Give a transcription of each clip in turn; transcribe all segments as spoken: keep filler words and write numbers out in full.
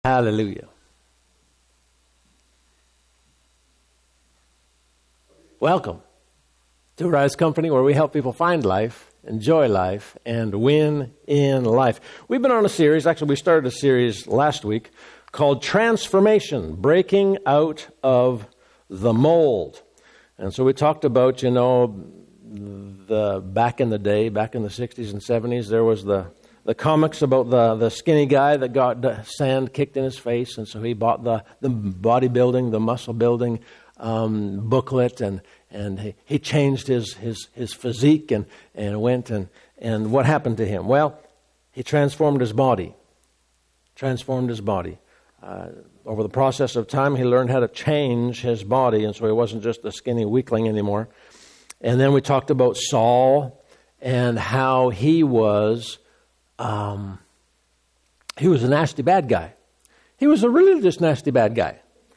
Hallelujah. Welcome to Rise Company, where we help people find life, enjoy life, and win in life. We've been on a series, actually we started a series last week, called Transformation, Breaking Out of the Mold. And so we talked about, you know, the back in the day, back in the sixties and seventies, there was the The comics about the, the skinny guy that got the sand kicked in his face, and so he bought the, the bodybuilding, the muscle building um, booklet, and and he, he changed his, his, his physique and, and went and and what happened to him? Well, he transformed his body. Transformed his body. Uh, over the process of time, he learned how to change his body, and so he wasn't just a skinny weakling anymore. And then we talked about Saul and how he was. Um, he was a nasty bad guy. He was a really just nasty bad guy.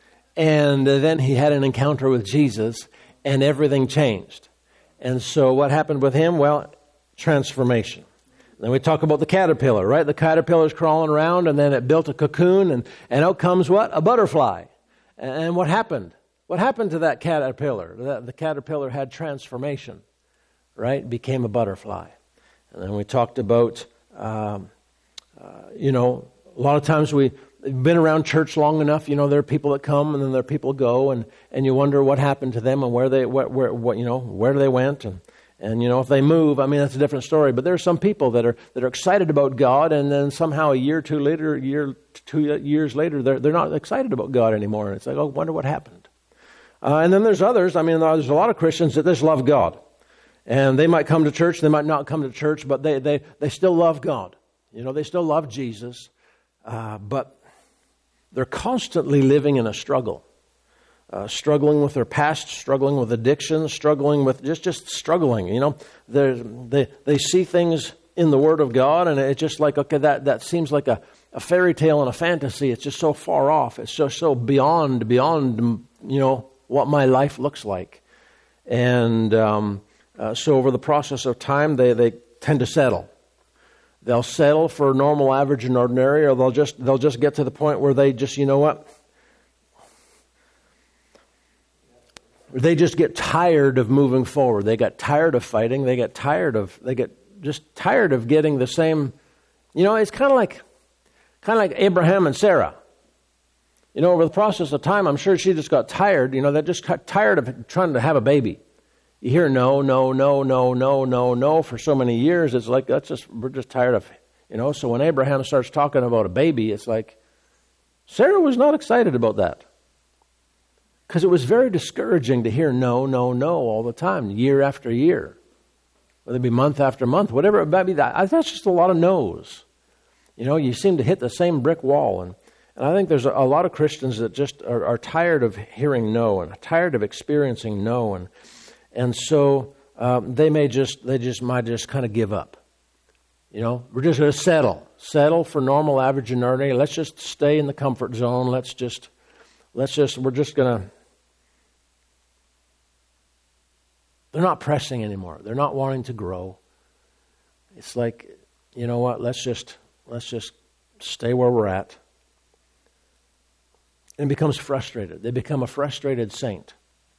And uh, then he had an encounter with Jesus, and everything changed. And so what happened with him? Well, transformation. Then we talk about the caterpillar, right? The caterpillar's crawling around, and then it built a cocoon, and, and out comes what? A butterfly. And what happened? What happened to that caterpillar? The, the caterpillar had transformation, right? Became a butterfly. And then we talked about... Um, uh, you know, a lot of times we've been around church long enough, you know, there are people that come and then there are people go, and, and you wonder what happened to them and where they, where, where, what, you know, where they went. And, and, you know, if they move, I mean, that's a different story. But there are some people that are, that are excited about God, and then somehow a year or two later, a year, two years later, they're, they're not excited about God anymore. And it's like, oh, I wonder what happened. Uh, and then there's others, I mean, there's a lot of Christians that just love God. And they might come to church, they might not come to church, but they, they, they still love God. You know, they still love Jesus, uh, but they're constantly living in a struggle. Uh, struggling with their past, struggling with addiction, struggling with just, just struggling. You know, they they see things in the Word of God, and it's just like, okay, that, that seems like a, a fairy tale and a fantasy. It's just so far off. It's just so beyond, beyond, you know, what my life looks like. And... Um, Uh, so over the process of time, they, they tend to settle. They'll settle for normal, average, and ordinary, or they'll just they'll just get to the point where they just, you know what? They just get tired of moving forward. They get tired of fighting. They get tired of they get just tired of getting the same. You know, it's kind of like kind of like Abraham and Sarah. You know, over the process of time, I'm sure she just got tired. You know, they just got tired of trying to have a baby. You hear no, no, no, no, no, no, no for so many years. It's like, that's just, we're just tired of, you know. So when Abraham starts talking about a baby, it's like, Sarah was not excited about that. Because it was very discouraging to hear no, no, no all the time, year after year. Whether it be month after month, whatever it might be. That, that's just a lot of no's. You know, you seem to hit the same brick wall. And, and I think there's a, a lot of Christians that just are, are tired of hearing no and tired of experiencing no. And And so um, they may just, they just might just kind of give up. You know, we're just going to settle. Settle for normal, average, and ordinary. Let's just stay in the comfort zone. Let's just, let's just, we're just going to. They're not pressing anymore. They're not wanting to grow. It's like, you know what, let's just, let's just stay where we're at. And it becomes frustrated. They become a frustrated saint.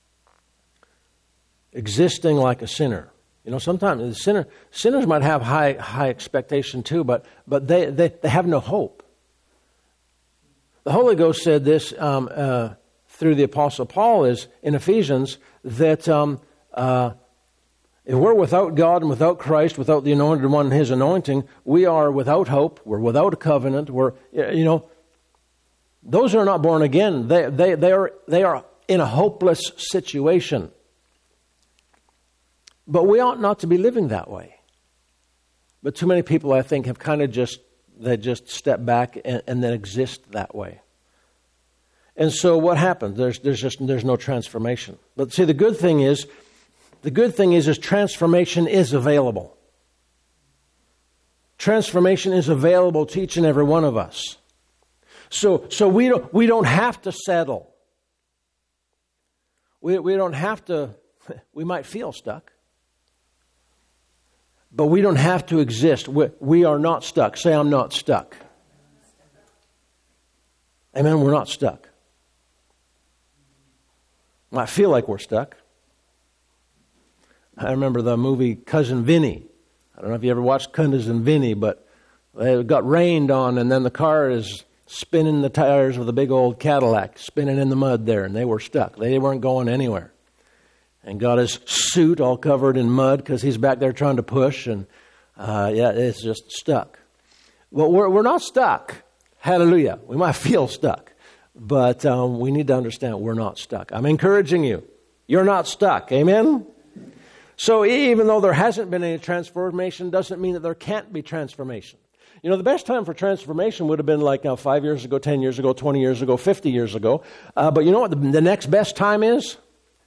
Existing like a sinner. You know, sometimes the sinner, sinners might have high high expectation too, but but they, they, they have no hope. The Holy Ghost said this um, uh, through the Apostle Paul is in Ephesians that um, uh, if we're without God and without Christ, without the Anointed One and His anointing, we are without hope. We're without a covenant. We're, you know, those who are not born again, they they they are they are in a hopeless situation. But we ought not to be living that way. But too many people, I think, have kind of just, they just step back and, and then exist that way. And so what happens? There's, there's just, there's no transformation. But see, the good thing is, the good thing is, is transformation is available. Transformation is available to each and every one of us. So, so we don't, we don't have to settle. We, we don't have to, we might feel stuck. But we don't have to exist. We, we are not stuck. Say, I'm not stuck. Amen, we're not stuck. Might feel like we're stuck. I remember the movie Cousin Vinny. I don't know if you ever watched Cousin Vinny, but it got rained on, and then the car is spinning the tires of the big old Cadillac, spinning in the mud there, and they were stuck. They weren't going anywhere. And got his suit all covered in mud because he's back there trying to push, and uh, yeah, it's just stuck. Well, we're, we're not stuck. Hallelujah. We might feel stuck, but um, we need to understand we're not stuck. I'm encouraging you. You're not stuck. Amen? So even though there hasn't been any transformation, doesn't mean that there can't be transformation. You know, the best time for transformation would have been like uh, five years ago, ten years ago, twenty years ago, fifty years ago. Uh, but you know what the, the next best time is?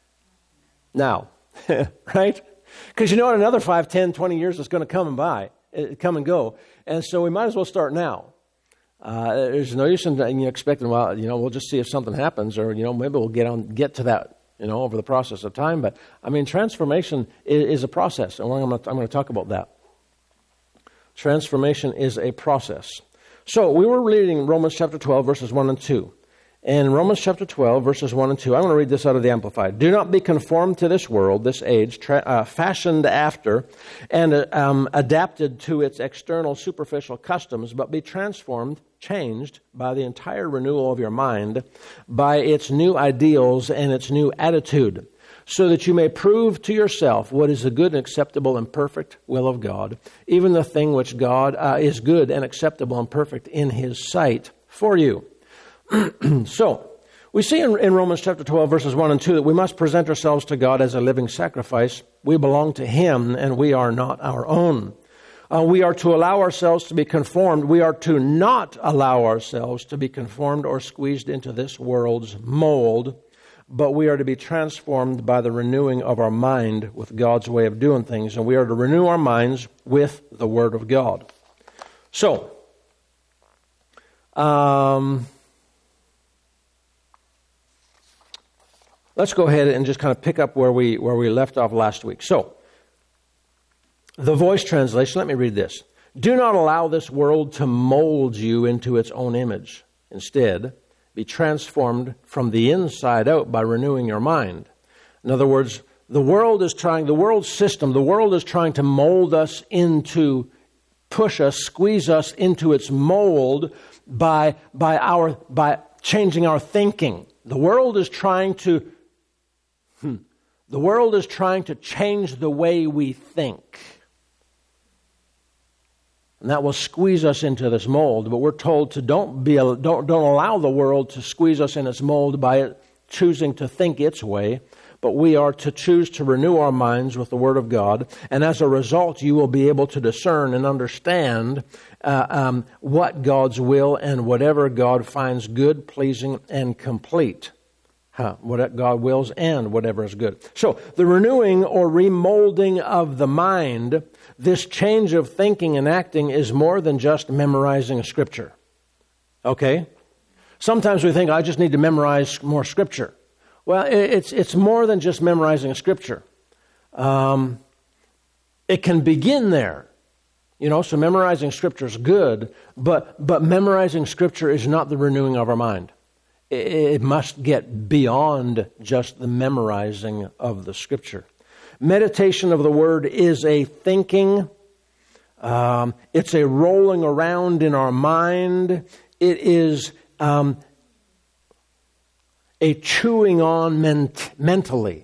Now. Right? Because you know what, another five, ten, twenty years is going to come and by, come and go. And so we might as well start now. Uh, there's no use in you know, expecting, well, you know, we'll just see if something happens, or, you know, maybe we'll get on, get to that, you know, over the process of time. But, I mean, transformation is, is a process, and I'm going to, I'm going to talk about that. Transformation is a process. So, we were reading Romans chapter twelve, verses one and two. In Romans chapter twelve, verses one and two, I'm going to read this out of the Amplified. Do not be conformed to this world, this age, tra- uh, fashioned after and uh, um, adapted to its external superficial customs, but be transformed, changed by the entire renewal of your mind, by its new ideals and its new attitude, so that you may prove to yourself what is the good and acceptable and perfect will of God, even the thing which God uh, is good and acceptable and perfect in His sight for you. So, we see in, in Romans chapter twelve, verses one and two, that we must present ourselves to God as a living sacrifice. We belong to Him, and we are not our own. Uh, we are to allow ourselves to be conformed. We are to not allow ourselves to be conformed or squeezed into this world's mold, but we are to be transformed by the renewing of our mind with God's way of doing things, and we are to renew our minds with the Word of God. So, um... let's go ahead and just kind of pick up where we where we left off last week. So, the Voice translation, let me read this. Do not allow this world to mold you into its own image. Instead, be transformed from the inside out by renewing your mind. In other words, the world is trying, the world system, the world is trying to mold us into, push us, squeeze us into its mold by by our by changing our thinking. The world is trying to Hmm. The world is trying to change the way we think. And that will squeeze us into this mold. But we're told to don't be don't don't allow the world to squeeze us in its mold by it choosing to think its way. But we are to choose to renew our minds with the Word of God. And as a result, you will be able to discern and understand uh, um, what God's will and whatever God finds good, pleasing, and complete. Huh, what God wills and whatever is good. So the renewing or remolding of the mind, this change of thinking and acting is more than just memorizing a scripture. Okay? Sometimes we think, I just need to memorize more scripture. Well, it's it's more than just memorizing a scripture. Um, it can begin there. You know, so memorizing scripture is good, but but memorizing scripture is not the renewing of our mind. It must get beyond just the memorizing of the Scripture. Meditation of the Word is a thinking. Um, it's a rolling around in our mind. It is um, a chewing on ment- mentally.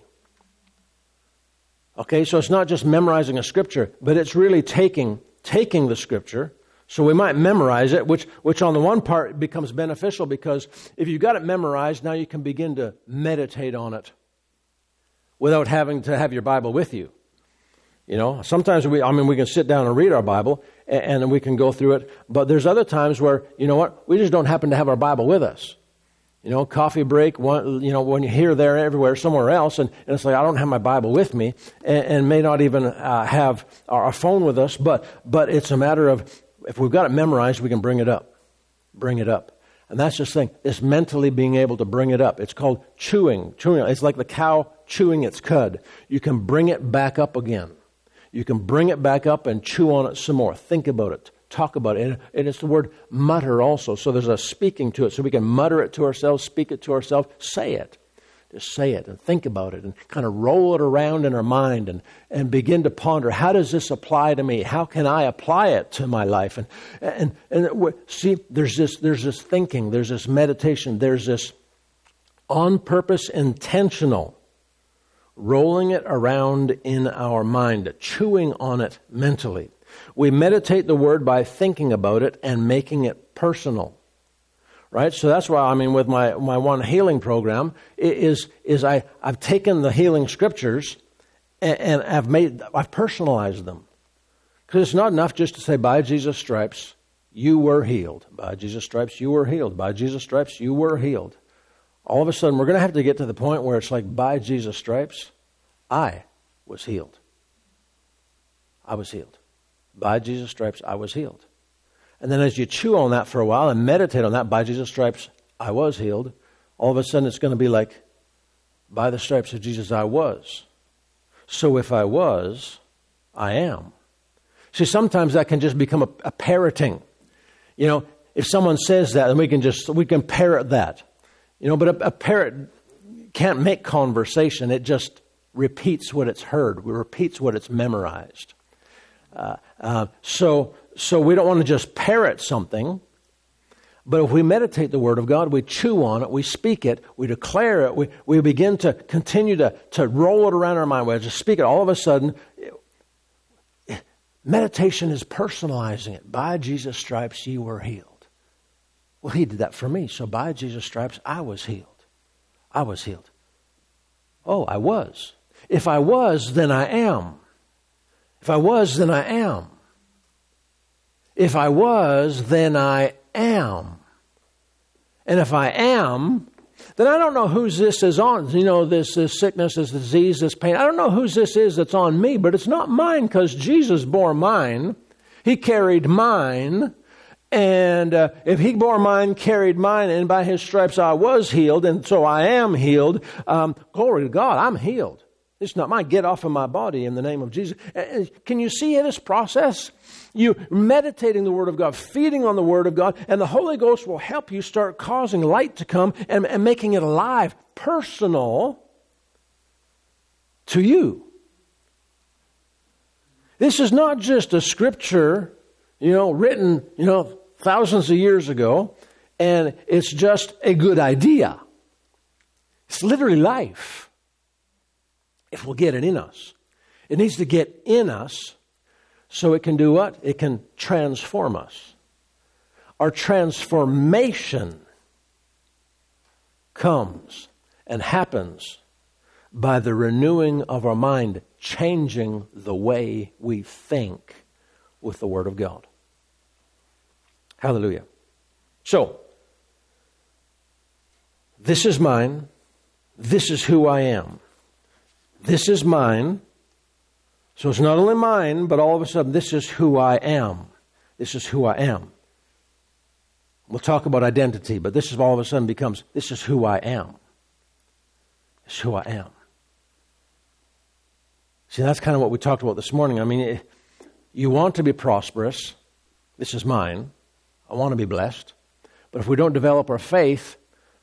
Okay, so it's not just memorizing a Scripture, but it's really taking taking the Scripture. So we might memorize it, which which on the one part becomes beneficial because if you've got it memorized, now you can begin to meditate on it without having to have your Bible with you. You know, sometimes we, I mean, we can sit down and read our Bible and, and we can go through it, but there's other times where, you know what, we just don't happen to have our Bible with us. You know, coffee break, one, you know, when you're here, there, everywhere, somewhere else, and, and it's like, I don't have my Bible with me and, and may not even uh, have our, our phone with us, but but it's a matter of, if we've got it memorized, we can bring it up. Bring it up. And that's just the thing. It's mentally being able to bring it up. It's called chewing. Chewing. It's like the cow chewing its cud. You can bring it back up again. You can bring it back up and chew on it some more. Think about it. talk about it. And it's the word mutter also. So there's a speaking to it. So we can mutter it to ourselves, speak it to ourselves, say it. Just say it and think about it and kind of roll it around in our mind and, and begin to ponder, how does this apply to me? How can I apply it to my life? And and and see, there's this there's this thinking, there's this meditation, there's this on purpose, intentional rolling it around in our mind, chewing on it mentally. We meditate the word by thinking about it and making it personal. Right? So that's why, I mean, with my, my one healing program, is is I, I've taken the healing scriptures and, and I've made I've personalized them. Because it's not enough just to say, by Jesus' stripes, you were healed. By Jesus' stripes, you were healed. By Jesus' stripes, you were healed. All of a sudden, we're going to have to get to the point where it's like, by Jesus' stripes, I was healed. I was healed. By Jesus' stripes, I was healed. And then as you chew on that for a while and meditate on that, by Jesus' stripes, I was healed, all of a sudden it's going to be like, by the stripes of Jesus, I was. So if I was, I am. See, sometimes that can just become a, a parroting. You know, if someone says that, then we can just, we can parrot that. You know, but a, a parrot can't make conversation. It just repeats what it's heard. It repeats what it's memorized. Uh, uh, so... So we don't want to just parrot something, but if we meditate the Word of God, we chew on it, we speak it, we declare it, we, we begin to continue to, to roll it around our mind, we just speak it, all of a sudden, it, meditation is personalizing it. By Jesus' stripes, you were healed. Well, He did that for me, so by Jesus' stripes, I was healed. I was healed. Oh, I was. If I was, then I am. If I was, then I am. If I was, then I am. And if I am, then I don't know whose this is on. You know, this, this sickness, this disease, this pain. I don't know whose this is that's on me, but it's not mine because Jesus bore mine. He carried mine. And uh, if He bore mine, carried mine, and by His stripes I was healed, and so I am healed, um, glory to God, I'm healed. It's not mine. Get off of my body in the name of Jesus. Uh, can you see this process? You meditating the Word of God, feeding on the Word of God, and the Holy Ghost will help you start causing light to come and, and making it alive, personal to you. This is not just a scripture, you know, written, you know, thousands of years ago, and it's just a good idea. It's literally life. If we'll get it in us. It needs to get in us so it can do what? It can transform us. Our transformation comes and happens by the renewing of our mind, changing the way we think with the Word of God. Hallelujah. So, this is mine. This is who I am. This is mine. So it's not only mine, but all of a sudden, this is who I am. This is who I am. We'll talk about identity, but this is all of a sudden becomes, this is who I am. This is who I am. See, that's kind of what we talked about this morning. I mean, you want to be prosperous. This is mine. I want to be blessed. But if we don't develop our faith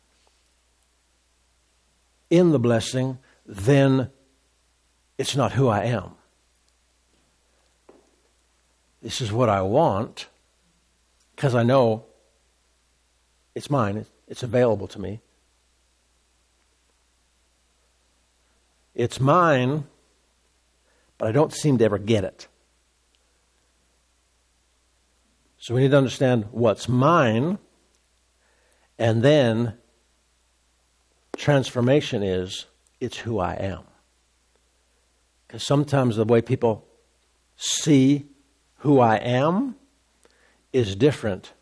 in the blessing, then it's not who I am. This is what I want because I know it's mine. It's available to me. It's mine, but I don't seem to ever get it. So we need to understand what's mine, and then transformation is, it's who I am. Because sometimes the way people see who I am is different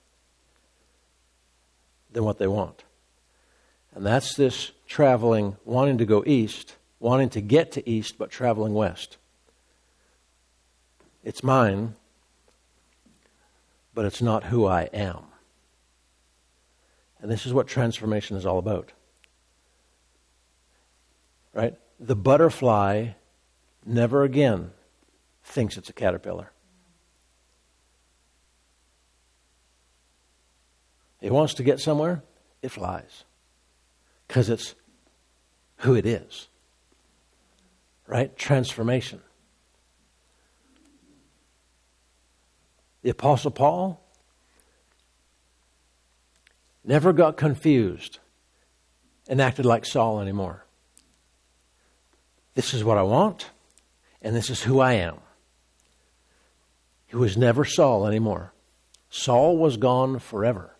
than what they want. And that's this traveling, wanting to go east, wanting to get to east, but traveling west. It's mine, but it's not who I am. And this is what transformation is all about. Right? The butterfly never again thinks it's a caterpillar. It wants to get somewhere, it flies. Because it's who it is. Right? Transformation. The Apostle Paul never got confused and acted like Saul anymore. This is what I want, and this is who I am. He was never Saul anymore. Saul was gone forever.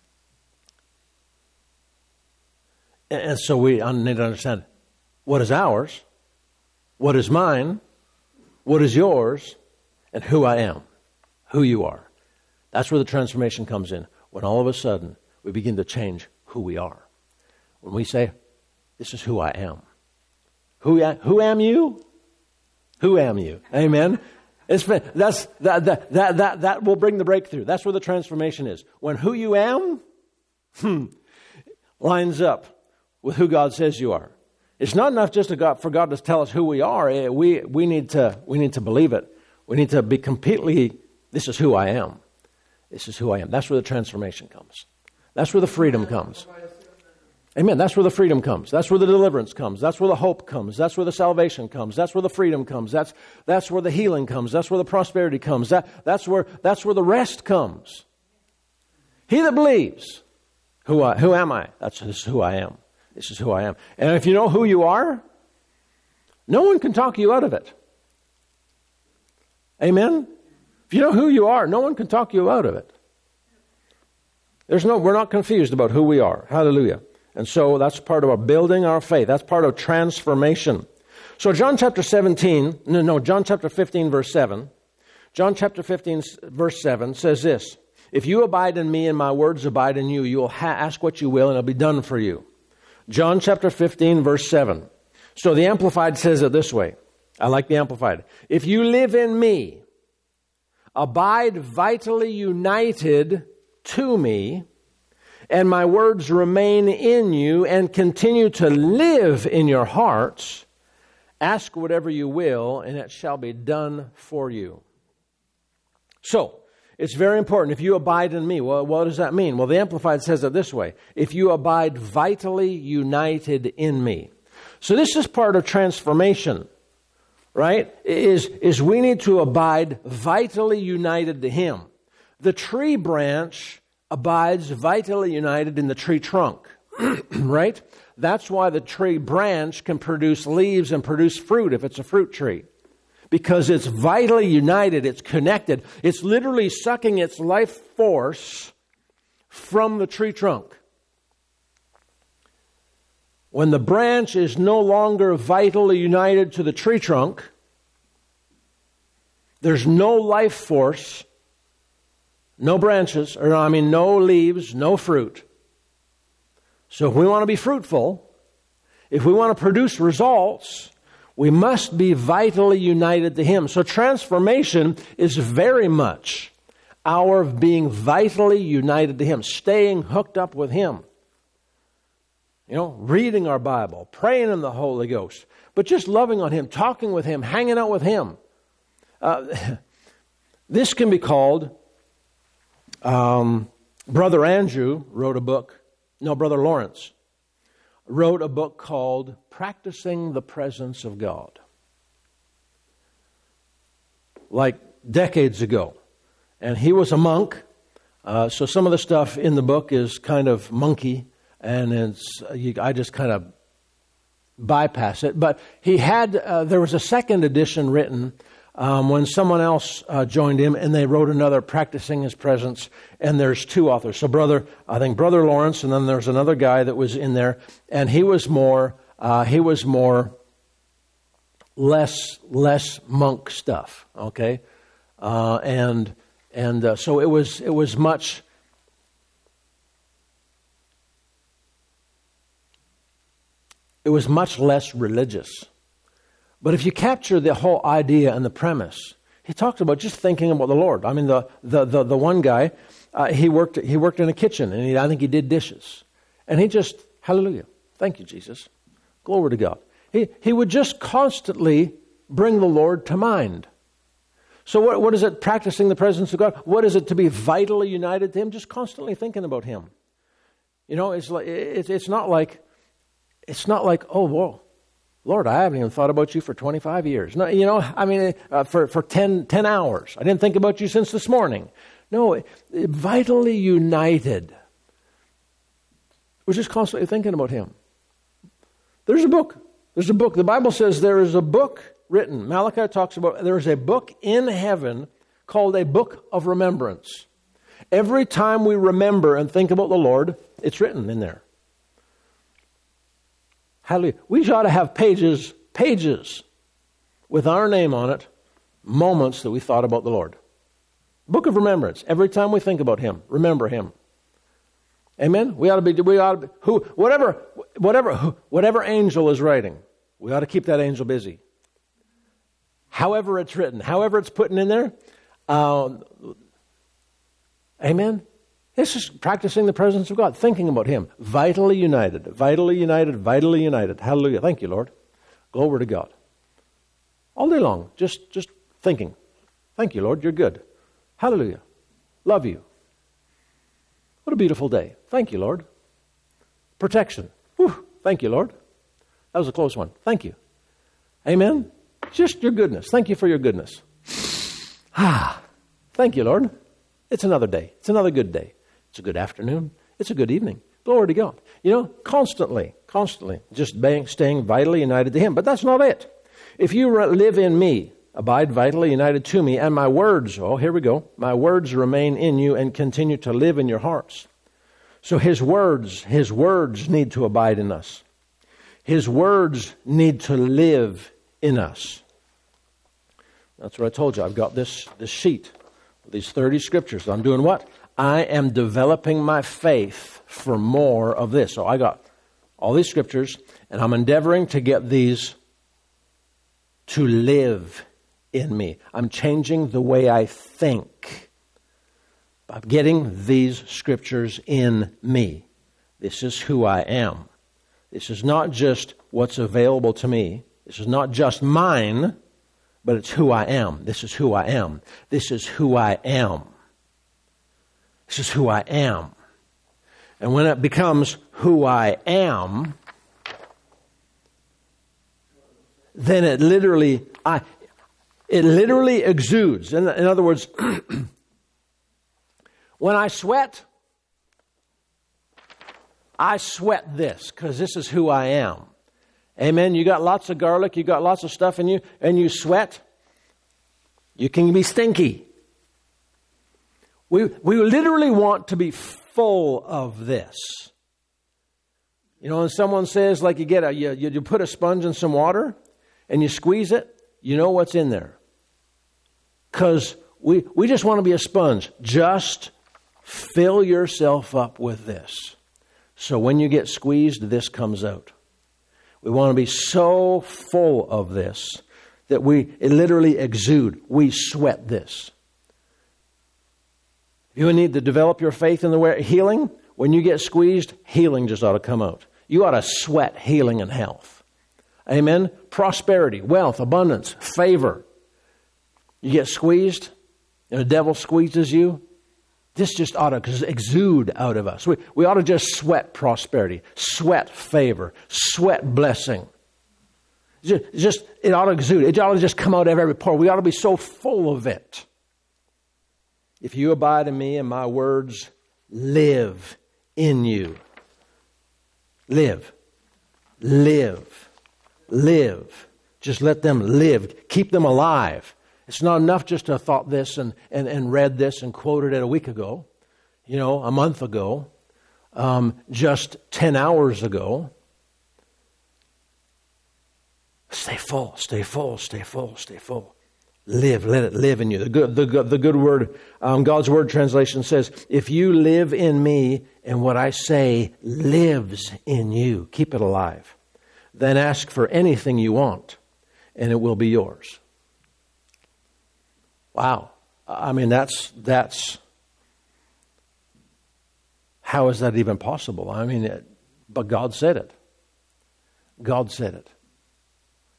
And so we need to understand what is ours, what is mine, what is yours, and who I am, who you are. That's where the transformation comes in. When all of a sudden we begin to change who we are. When we say, this is who I am. Who, who am you? Who am you? Amen. It's been, that's, that, that, that, that, that will bring the breakthrough. That's where the transformation is. When who you am hmm, lines up with who God says you are. It's not enough just to God, for God to tell us who we are. We, we, need to, we need to believe it. We need to be completely, this is who I am. This is who I am. That's where the transformation comes. That's where the freedom comes. Amen. That's where the freedom comes. That's where the deliverance comes. That's where the hope comes. That's where the salvation comes. That's where the freedom comes. That's, that's where the healing comes. That's where the prosperity comes. That, that's where, that's where the rest comes. He that believes, who I, who am I? That's this is who I am. This is who I am. And if you know who you are, no one can talk you out of it. Amen? If you know who you are, no one can talk you out of it. There's no, we're not confused about who we are. Hallelujah. And so that's part of our building our faith. That's part of transformation. So John chapter seventeen, no, no, John chapter fifteen, verse seven. John chapter fifteen, verse seven says this. If you abide in me and my words abide in you, you will ha- ask what you will and it'll be done for you. John chapter fifteen, verse seven. So the Amplified says it this way. I like the Amplified. If you live in me, abide vitally united to me, and my words remain in you and continue to live in your hearts, ask whatever you will, and it shall be done for you. So, it's very important. If you abide in me, well, what does that mean? Well, the Amplified says it this way. If you abide vitally united in me. So this is part of transformation, right? Is, is we need to abide vitally united to Him. The tree branch abides vitally united in the tree trunk, right? That's why the tree branch can produce leaves and produce fruit if it's a fruit tree. Because it's vitally united, it's connected. It's literally sucking its life force from the tree trunk. When the branch is no longer vitally united to the tree trunk, there's no life force, no branches, or I mean no leaves, no fruit. So if we want to be fruitful, if we want to produce results, we must be vitally united to Him. So transformation is very much our being vitally united to Him, staying hooked up with Him. You know, reading our Bible, praying in the Holy Ghost, but just loving on Him, talking with Him, hanging out with Him. Uh, this can be called, um, Brother Andrew wrote a book, no, Brother Lawrence wrote a book called Practicing the Presence of God. Like decades ago. And he was a monk, uh, so some of the stuff in the book is kind of monkey, and it's you, I just kind of bypass it. But he had, uh, there was a second edition written um, when someone else uh, joined him, and they wrote another, Practicing His Presence, and there's two authors. So brother, I think Brother Lawrence, and then there's another guy that was in there, and he was more, uh, he was more less, less monk stuff, okay? Uh, and and uh, so it was, it was much, it was much less religious. But if you capture the whole idea and the premise, he talks about just thinking about the Lord. I mean, the the the, the one guy, uh, he worked he worked in a kitchen, and he, I think he did dishes, and he just, hallelujah, thank you, Jesus, glory to God. He he would just constantly bring the Lord to mind. So what what is it? Practicing the presence of God. What is it to be vitally united to Him? Just constantly thinking about Him. You know, it's like it's it's not like it's not like oh well, Lord, I haven't even thought about you for twenty-five years. No, you know, I mean, uh, for for ten, ten hours, I didn't think about you since this morning. No, vitally united. We're just constantly thinking about Him. There's a book. There's a book. The Bible says there is a book written. Malachi talks about there is a book in heaven called a book of remembrance. Every time we remember and think about the Lord, it's written in there. Hallelujah. We ought to have pages, pages with our name on it, moments that we thought about the Lord. Book of remembrance. Every time we think about Him, remember Him. Amen. We ought to be. We ought to be, who, whatever, whatever, whatever angel is writing. We ought to keep that angel busy. However it's written, however it's put in there. Uh, amen. It's just practicing the presence of God, thinking about Him, vitally united, vitally united, vitally united. Hallelujah. Thank you, Lord. Glory to God. All day long, just just thinking. Thank you, Lord. You're good. Hallelujah. Love you. What a beautiful day. Thank you, Lord. Protection. Whew. Thank you, Lord. That was a close one. Thank you. Amen. Just your goodness. Thank you for your goodness. Ah, thank you, Lord. It's another day. It's another good day. It's a good afternoon. It's a good evening. Glory to God. You know, constantly, constantly, just being, staying vitally united to Him. But that's not it. If you live in me, abide vitally united to me, and my words, oh, here we go, my words remain in you and continue to live in your hearts. So His words, His words need to abide in us. His words need to live in us. That's what I told you. I've got this, this sheet, these thirty scriptures. I'm doing what? I am developing my faith for more of this. So I got all these scriptures, and I'm endeavoring to get these to live in me. I'm changing the way I think by getting these scriptures in me. This is who I am. This is not just what's available to me. This is not just mine, but it's who I am. This is who I am. This is who I am. This is who I am. And when it becomes who I am, then it literally, I, it literally exudes. In, in other words, when I sweat, I sweat this because this is who I am. Amen. You got lots of garlic, you got lots of stuff in you, and you sweat. You can be stinky. We we literally want to be full of this. You know, when someone says, like you get a you, you put a sponge in some water and you squeeze it, you know what's in there. Because we we just want to be a sponge. Just fill yourself up with this. So when you get squeezed, this comes out. We want to be so full of this that we it literally exude. We sweat this. You need to develop your faith in the way healing. When you get squeezed, healing just ought to come out. You ought to sweat healing and health. Amen. Prosperity, wealth, abundance, favor. You get squeezed, and the devil squeezes you. This just ought to exude out of us. We, we ought to just sweat prosperity, sweat favor, sweat blessing. Just, just it ought to exude. It ought to just come out of every pore. We ought to be so full of it. If you abide in me and my words live in you. Live. Live. Live. Just let them live. Keep them alive. It's not enough just to have thought this and, and, and read this and quoted it a week ago, you know, a month ago, um, just ten hours ago. Stay full, stay full, stay full, stay full. Live, let it live in you. The good, the good, the good word, um, God's Word translation says, if you live in me and what I say lives in you, keep it alive. Then ask for anything you want and it will be yours. Wow. I mean, that's, that's, how is that even possible? I mean, it, but God said it. God said it.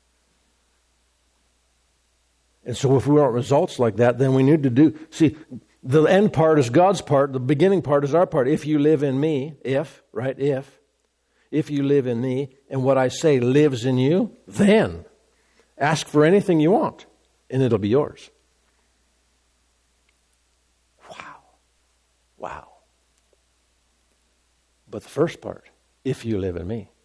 And so if we want results like that, then we need to do, see, The end part is God's part. The beginning part is our part. If you live in me, if, right, if, if you live in me and what I say lives in you, then ask for anything you want and it'll be yours. Wow. Wow. But the first part, if you live in me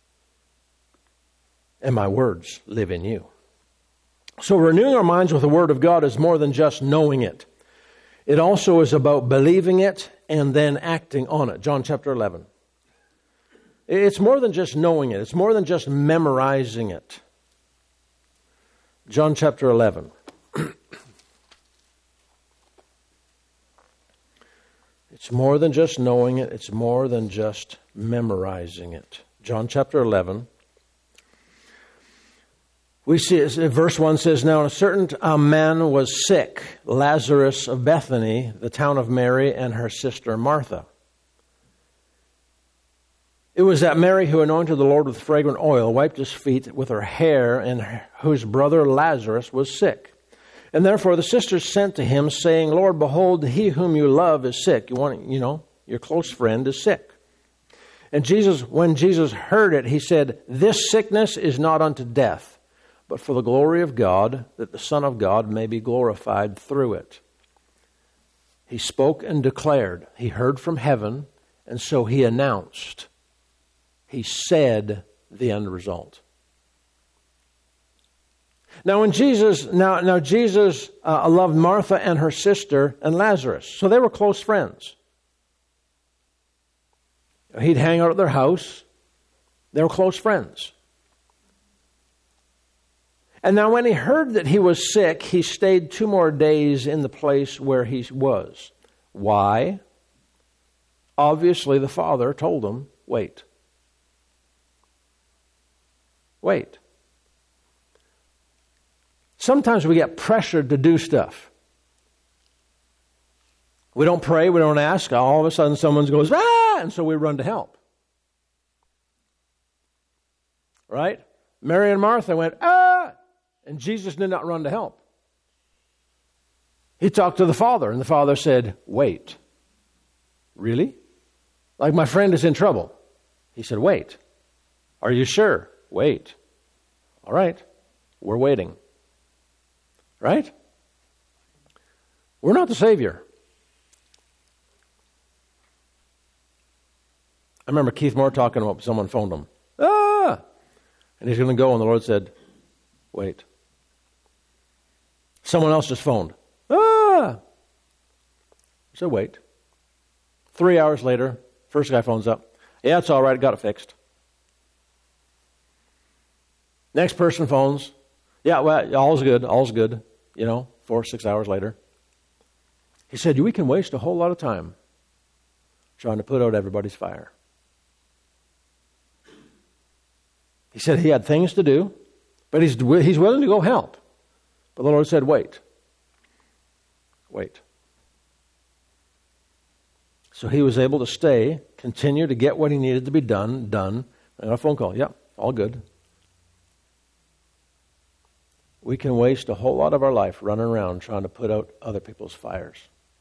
and my words live in you. So renewing our minds with the Word of God is more than just knowing it. It also is about believing it and then acting on it. John chapter eleven. It's more than just knowing it. It's more than just memorizing it. John chapter eleven. It's more than just knowing it. It's more than just memorizing it. John chapter eleven. We see, verse one says, Now a certain uh, man was sick, Lazarus of Bethany, the town of Mary and her sister Martha. It was that Mary who anointed the Lord with fragrant oil, wiped his feet with her hair, and whose brother Lazarus was sick. And therefore the sisters sent to him, saying, Lord, behold, he whom you love is sick. You want, you know, your close friend is sick. And Jesus, when Jesus heard it, he said, This sickness is not unto death, but for the glory of God, that the Son of God may be glorified through it. He spoke and declared. He heard from heaven, and so he announced. He said the end result. Now, when Jesus, now, now Jesus uh, loved Martha and her sister and Lazarus, so they were close friends. He'd hang out at their house. They were close friends. And now when he heard that he was sick, he stayed two more days in the place where he was. Why? Obviously, the Father told him, wait. Wait. Sometimes we get pressured to do stuff. We don't pray, we don't ask. All of a sudden someone goes, ah, and so we run to help. Right? Mary and Martha went, ah, and Jesus did not run to help. He talked to the Father, and the Father said, wait. Really? Like my friend is in trouble. He said, wait. Are you sure? Wait. All right. We're waiting. Right? We're not the Savior. I remember Keith Moore talking about someone phoned him. Ah! And he's going to go, and the Lord said, wait. Someone else just phoned. Ah! He said, wait. Three hours later, first guy phones up. Yeah, it's all right. Got it fixed. Next person phones. Yeah, well, all's good. All's good. You know, four, six hours later. He said, we can waste a whole lot of time trying to put out everybody's fire. He said he had things to do, but he's he's willing to go help. But the Lord said, wait. Wait. So he was able to stay, continue to get what he needed to be done, done. I got a phone call. Yeah, all good. We can waste a whole lot of our life running around trying to put out other people's fires.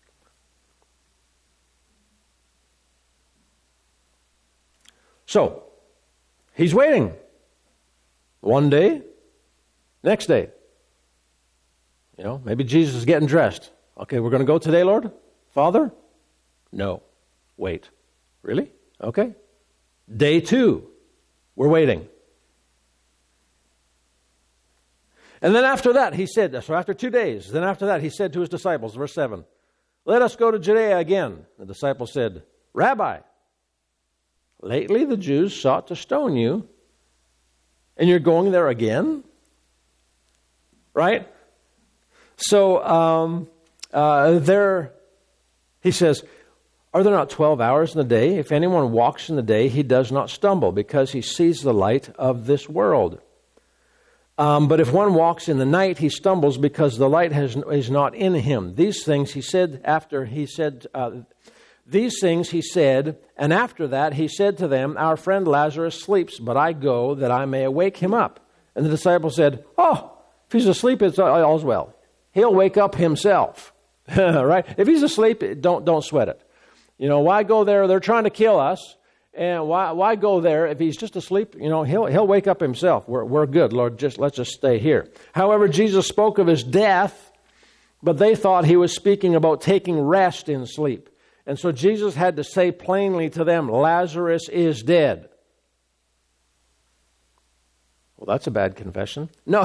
So, he's waiting. One day, next day. You know, maybe Jesus is getting dressed. Okay, we're going to go today, Lord? Father? No. Wait. Really? Okay. Day two. We're waiting. And then after that, he said, so after two days, then after that, he said to his disciples, verse seven, let us go to Judea again. The disciples said, Rabbi, lately the Jews sought to stone you, and you're going there again? Right? So, um, uh, there, he says, are there not twelve hours in the day? If anyone walks in the day, he does not stumble, because he sees the light of this world. Um, but if one walks in the night, he stumbles, because the light has, is not in him. These things he said after he said, uh, these things he said, and after that he said to them, our friend Lazarus sleeps, but I go that I may awake him up. And the disciples said, oh, if he's asleep, it's all's well. He'll wake up himself. Right? If he's asleep, don't don't sweat it. You know, why go there? They're trying to kill us. And why why go there if he's just asleep? You know, he'll he'll wake up himself. We're we're good, Lord. Just let's just stay here. However, Jesus spoke of his death, but they thought he was speaking about taking rest in sleep. And so Jesus had to say plainly to them, Lazarus is dead. Well, that's a bad confession. No,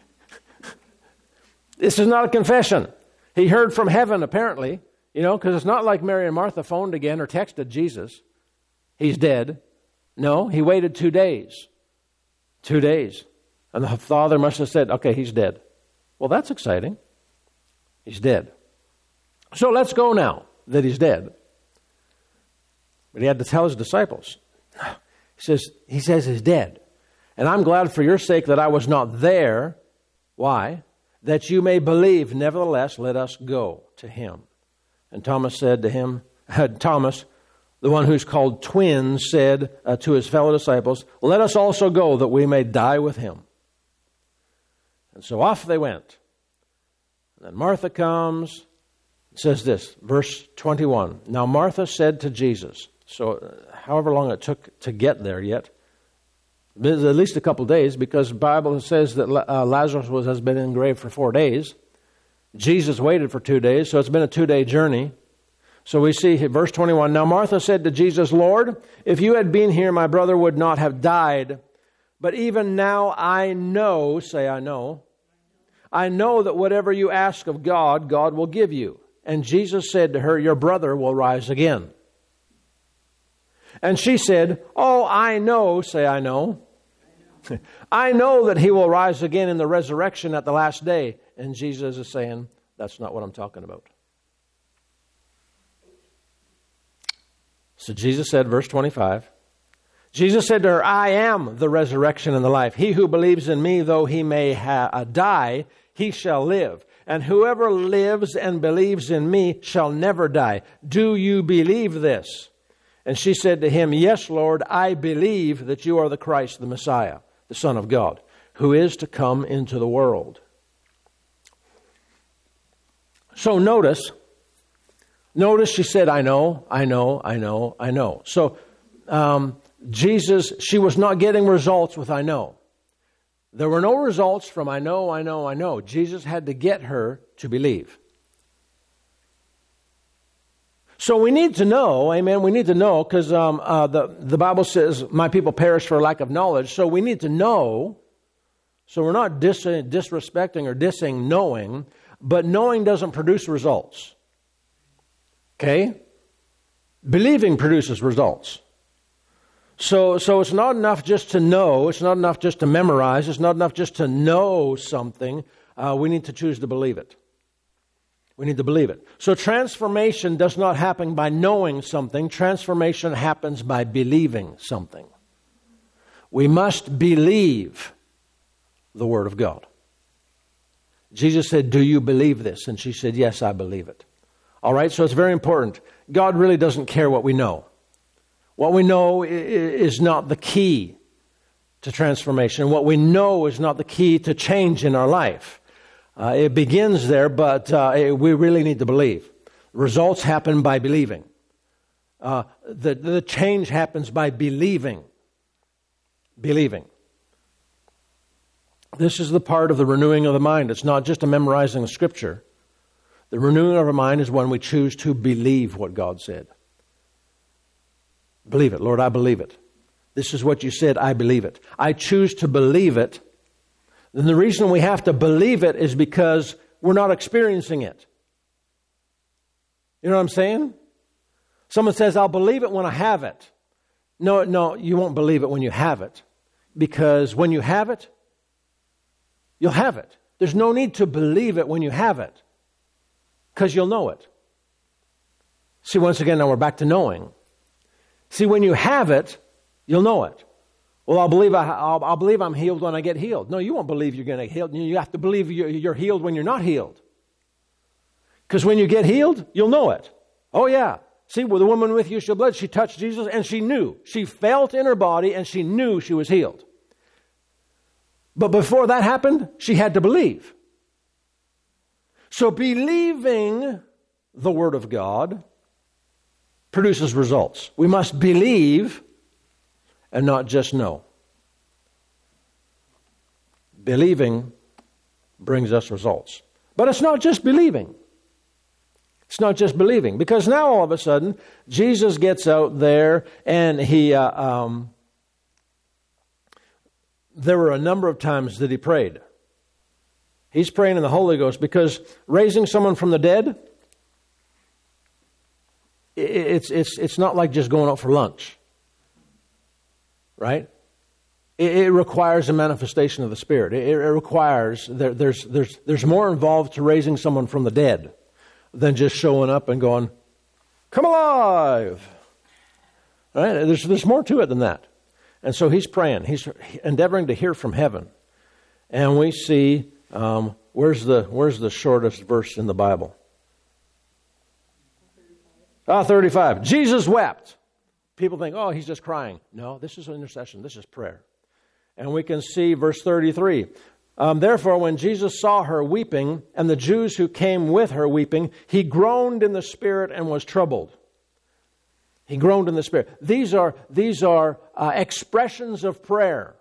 this is not a confession. He heard from heaven, apparently, you know, because it's not like Mary and Martha phoned again or texted Jesus. He's dead. No, he waited two days. Two days. And the Father must have said, okay, he's dead. Well, that's exciting. He's dead. So let's go now that he's dead. But he had to tell his disciples. He says, he says he's dead. And I'm glad for your sake that I was not there. Why? That you may believe. Nevertheless, let us go to him. And Thomas said to him, Thomas, the one who's called Twins, said uh, to his fellow disciples, let us also go that we may die with him. And so off they went. And then Martha comes. It says this, verse twenty-one. Now Martha said to Jesus, so uh, however long it took to get there yet, at least a couple days, because the Bible says that uh, Lazarus was, has been in the grave for four days. Jesus waited for two days, so it's been a two-day journey. So we see verse twenty-one, now Martha said to Jesus, Lord, if you had been here, my brother would not have died. But even now I know, say I know, I know that whatever you ask of God, God will give you. And Jesus said to her, your brother will rise again. And she said, oh, I know, say I know. I know. I know that he will rise again in the resurrection at the last day. And Jesus is saying, that's not what I'm talking about. So Jesus said, verse twenty-five, Jesus said to her, I am the resurrection and the life. He who believes in me, though he may ha- uh, die, he shall live. And whoever lives and believes in me shall never die. Do you believe this? And she said to him, yes, Lord, I believe that you are the Christ, the Messiah, the Son of God, who is to come into the world. So notice, notice she said, I know, I know, I know, I know. So um, Jesus, she was not getting results with I know. There were no results from I know, I know, I know. Jesus had to get her to believe. So we need to know, amen, we need to know, because um, uh, the, the Bible says, my people perish for lack of knowledge. So we need to know. So we're not dis- disrespecting or dissing knowing, but knowing doesn't produce results. Okay? Believing produces results. So, so it's not enough just to know. It's not enough just to memorize. It's not enough just to know something. Uh, we need to choose to believe it. We need to believe it. So transformation does not happen by knowing something. Transformation happens by believing something. We must believe the Word of God. Jesus said, do you believe this? And she said, yes, I believe it. All right, so it's very important. God really doesn't care what we know. What we know is not the key to transformation. What we know is not the key to change in our life. Uh, it begins there, but uh, it, we really need to believe. Results happen by believing. Uh, the, the change happens by believing. Believing. This is the part of the renewing of the mind. It's not just a memorizing of Scripture. The renewing of our mind is when we choose to believe what God said. Believe it. Lord, I believe it. This is what you said. I believe it. I choose to believe it. Then the reason we have to believe it is because we're not experiencing it. You know what I'm saying? Someone says, I'll believe it when I have it. No, no, you won't believe it when you have it. Because when you have it, you'll have it. There's no need to believe it when you have it. Because you'll know it. See, once again, now we're back to knowing. See, when you have it, you'll know it. Well, I'll believe, I, I'll, I'll believe I'm healed when I get healed. No, you won't believe you're going to get healed. You have to believe you're, you're healed when you're not healed. Because when you get healed, you'll know it. Oh, yeah. See, with the woman with the issue of blood, she touched Jesus and she knew. She felt in her body and she knew she was healed. But before that happened, she had to believe. So believing the Word of God produces results. We must believe and not just know. Believing brings us results. But it's not just believing. It's not just believing. Because now all of a sudden, Jesus gets out there and he, uh, um, there were a number of times that he prayed. He's praying in the Holy Ghost because raising someone from the dead, it's, it's, it's not like just going out for lunch. Right? It, it requires a manifestation of the Spirit. It, it requires, there, there's, there's, there's more involved to raising someone from the dead than just showing up and going, come alive. Right? There's, there's more to it than that. And so he's praying. He's endeavoring to hear from heaven. And we see, um, where's the where's the shortest verse in the Bible? Ah, thirty-five. Jesus wept. People think, oh, he's just crying. No, this is intercession. This is prayer. And we can see verse thirty-three. Um, Therefore, when Jesus saw her weeping, and the Jews who came with her weeping, he groaned in the spirit and was troubled. He groaned in the spirit. These are, these are uh, expressions of prayer.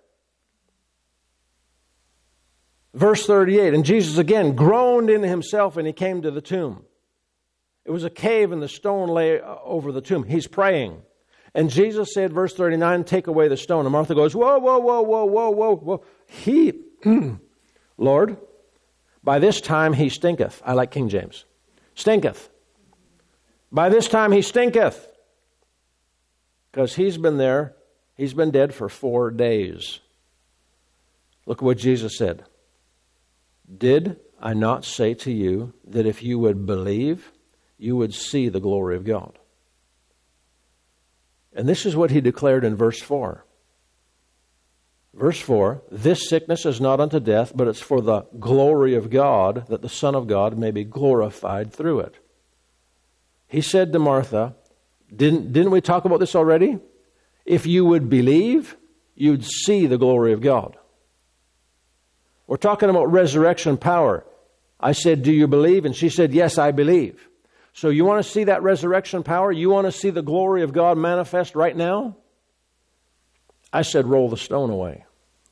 Verse thirty-eight, and Jesus again groaned in himself, and he came to the tomb. It was a cave, and the stone lay over the tomb. He's praying. And Jesus said, verse thirty-nine, take away the stone. And Martha goes, whoa, whoa, whoa, whoa, whoa, whoa, whoa. He, Lord, by this time he stinketh. I like King James. Stinketh. By this time he stinketh. Because he's been there, he's been dead for four days. Look at what Jesus said. Did I not say to you that if you would believe, you would see the glory of God? And this is what he declared in verse four. Verse four, this sickness is not unto death, but it's for the glory of God, that the Son of God may be glorified through it. He said to Martha, didn't, didn't we talk about this already? If you would believe, you'd see the glory of God. We're talking about resurrection power. I said, do you believe? And she said, yes, I believe. So you want to see that resurrection power? You want to see the glory of God manifest right now? I said, roll the stone away.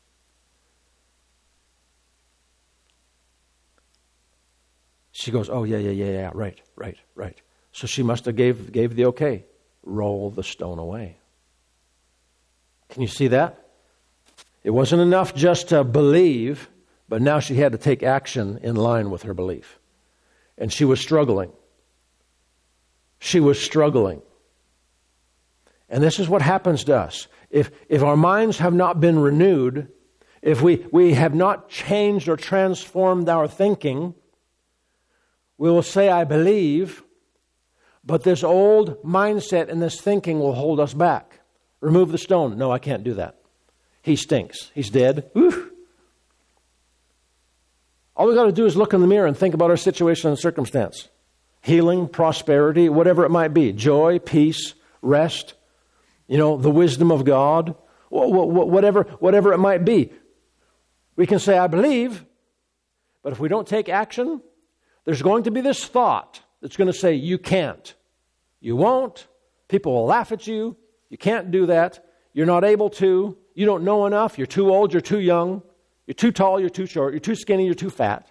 She goes, oh, yeah, yeah, yeah, yeah, right, right, right. So she must have gave, gave the okay. Roll the stone away. Can you see that? It wasn't enough just to believe, but now she had to take action in line with her belief. And she was struggling. She was struggling. And this is what happens to us. If, if our minds have not been renewed, if we, we have not changed or transformed our thinking, we will say, I believe, but this old mindset and this thinking will hold us back. Remove the stone. No, I can't do that. He stinks. He's dead. Whew. All we've got to do is look in the mirror and think about our situation and circumstance. Healing, prosperity, whatever it might be. Joy, peace, rest, you know, the wisdom of God, whatever, whatever it might be. We can say, I believe, but if we don't take action, there's going to be this thought that's going to say, you can't. You won't. People will laugh at you. You can't do that. You're not able to. You don't know enough. You're too old. You're too young. You're too tall. You're too short. You're too skinny. You're too fat.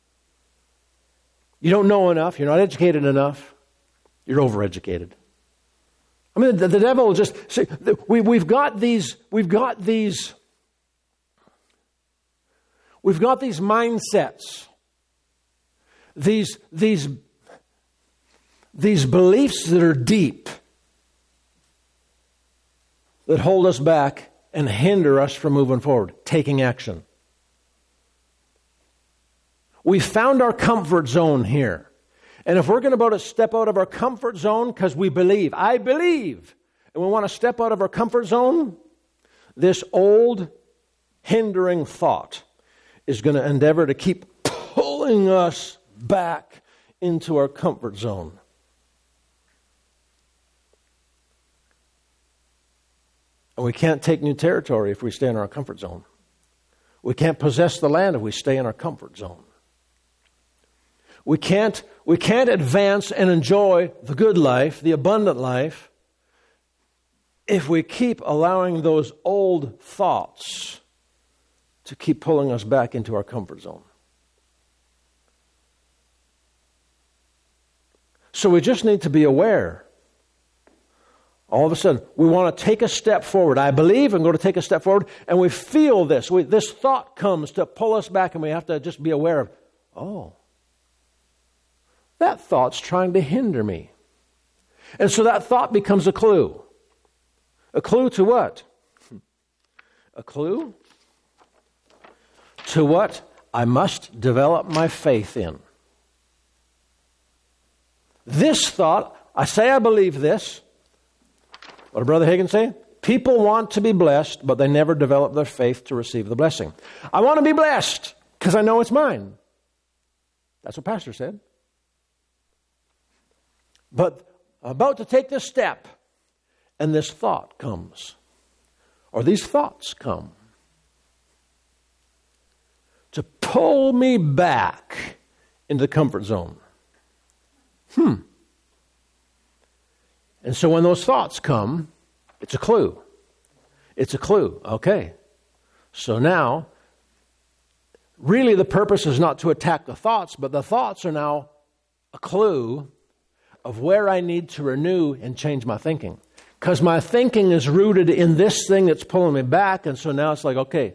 You don't know enough. You're not educated enough. You're overeducated. I mean, the, the devil will just say, we, we've got these, we've got these, we've got these mindsets, these, these, these beliefs that are deep, that hold us back and hinder us from moving forward, taking action. We found our comfort zone here. And if we're going to about to step out of our comfort zone because we believe, I believe, and we want to step out of our comfort zone, this old hindering thought is going to endeavor to keep pulling us back into our comfort zone. And we can't take new territory if we stay in our comfort zone. We can't possess the land if we stay in our comfort zone. We can't, we can't advance and enjoy the good life, the abundant life, if we keep allowing those old thoughts to keep pulling us back into our comfort zone. So we just need to be aware. All of a sudden, we want to take a step forward. I believe I'm going to take a step forward, and we feel this. We, this thought comes to pull us back, and we have to just be aware of, oh, that thought's trying to hinder me. And so that thought becomes a clue. A clue to what? A clue to what I must develop my faith in. This thought, I say I believe this. What did Brother Hagin say? People want to be blessed, but they never develop their faith to receive the blessing. I want to be blessed because I know it's mine. That's what Pastor said. But I'm about to take this step, and this thought comes, or these thoughts come, to pull me back into the comfort zone. Hmm. And so when those thoughts come, it's a clue. It's a clue. Okay. So now, really the purpose is not to attack the thoughts, but the thoughts are now a clue of where I need to renew and change my thinking. Because my thinking is rooted in this thing that's pulling me back, and so now it's like, okay,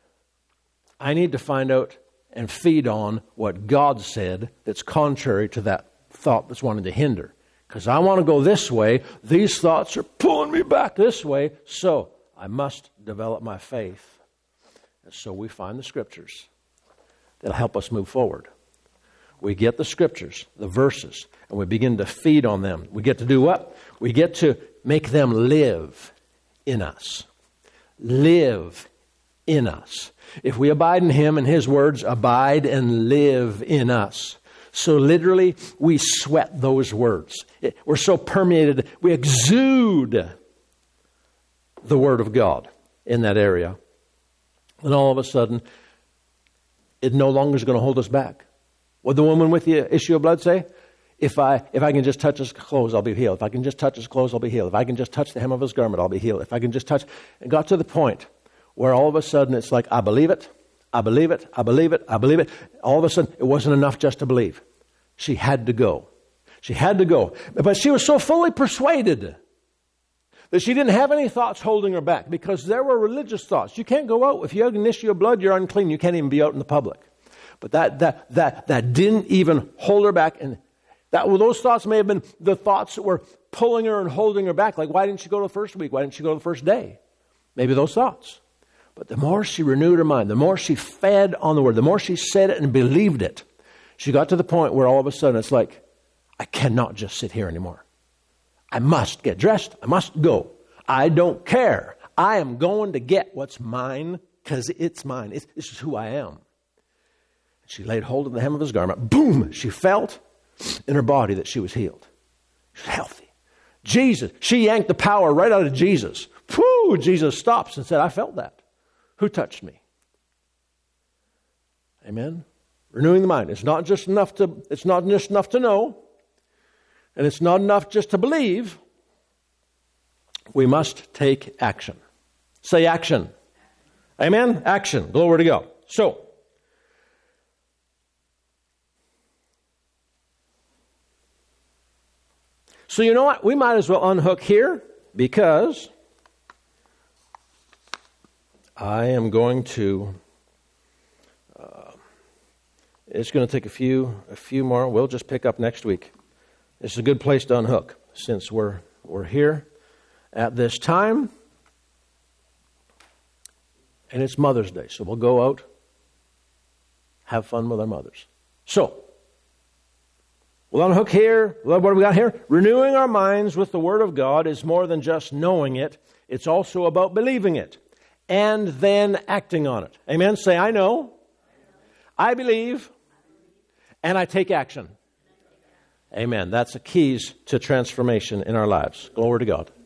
I need to find out and feed on what God said that's contrary to that thought that's wanting to hinder. Because I want to go this way. These thoughts are pulling me back this way. So I must develop my faith. And so we find the scriptures that'll help us move forward. We get the scriptures, the verses, and we begin to feed on them. We get to do what? We get to make them live in us. Live in us. If we abide in Him and His words abide and live in us. So literally, we sweat those words. We're so permeated, we exude the Word of God in that area. And all of a sudden, it no longer is going to hold us back. What did the woman with the issue of blood say? If I if I can just touch His clothes, I'll be healed. If I can just touch His clothes, I'll be healed. If I can just touch the hem of His garment, I'll be healed. If I can just touch... It got to the point where all of a sudden it's like, I believe it, I believe it, I believe it, I believe it. All of a sudden, it wasn't enough just to believe. She had to go. She had to go. But she was so fully persuaded that she didn't have any thoughts holding her back, because there were religious thoughts. You can't go out. If you have an issue of blood, you're unclean. You can't even be out in the public. But that that that that didn't even hold her back. And that well, those thoughts may have been the thoughts that were pulling her and holding her back. Like, why didn't she go the first week? Why didn't she go the first day? Maybe those thoughts. But the more she renewed her mind, the more she fed on the Word, the more she said it and believed it, she got to the point where all of a sudden it's like, I cannot just sit here anymore. I must get dressed. I must go. I don't care. I am going to get what's mine because it's mine. It's, this is who I am. She laid hold of the hem of His garment. Boom! She felt in her body that she was healed. She was healthy. Jesus, she yanked the power right out of Jesus. Whew! Jesus stops and said, I felt that. Who touched me? Amen? Renewing the mind. It's not just enough to, it's not just enough to know. And it's not enough just to believe. We must take action. Say action. Amen? Action. Glory to God. So, so you know what? We might as well unhook here, because I am going to, uh, it's going to take a few, a few more. We'll just pick up next week. It's a good place to unhook, since we're we're here at this time, and it's Mother's Day. So we'll go out, have fun with our mothers. So we'll unhook here. What do we got here? Renewing our minds with the Word of God is more than just knowing it. It's also about believing it and then acting on it. Amen? Say, I know, I believe, and I take action. Amen. That's the keys to transformation in our lives. Glory to God.